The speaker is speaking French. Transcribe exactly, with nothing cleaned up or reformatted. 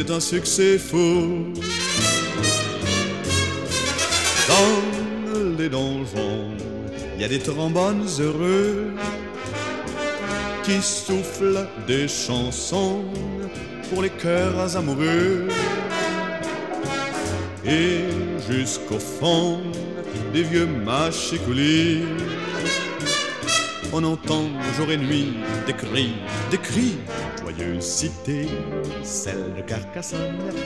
c'est un succès fou. Dans les donjons, il y a des trombones heureux qui soufflent des chansons pour les cœurs amoureux. Et jusqu'au fond des vieux mâchicoulis, on entend jour et nuit des cris, des cris. Joyeuse cité, celle de Carcassonne,